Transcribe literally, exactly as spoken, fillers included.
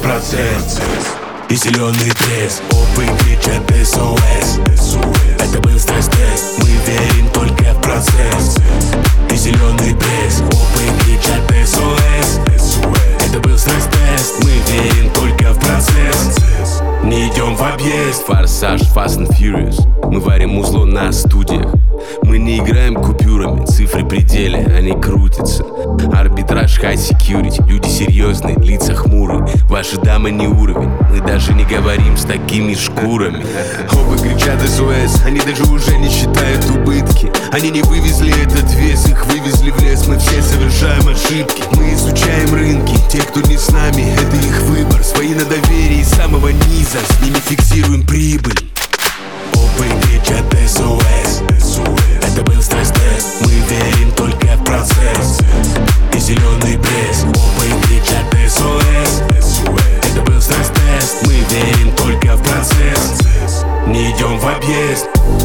процесс. И зеленый пресс, опы кричат эс о эс. Это был стресс-тест, мы верим только в процесс. И зеленый пресс, опы кричат эс о эс. Это был стресс-тест, мы верим только в процесс. Не идем в объезд. Форсаж, Fast and Furious. Мы варим музло на студиях. Мы не играем купюрами, цифры пределе, они крутятся. Арбитраж, high security, люди серьезные, лица хмурые. Ваши дамы не уровень, мы даже не говорим с такими шкурами. Опы кричат эс о эс, они даже уже не считают убытки. Они не вывезли этот вес, их вывезли в лес. Мы все совершаем ошибки, мы изучаем рынки. Те, кто не с нами, это их выбор. Свои на доверии с самого низа, с ними фиксируем прибыль. Опы кричат эс о эс. Это был стресс-тест, мы верим только в процесс. И зеленый пресс, опы кричат эс о эс. Это был стресс-тест, мы верим только в процесс. Не идем в объезд.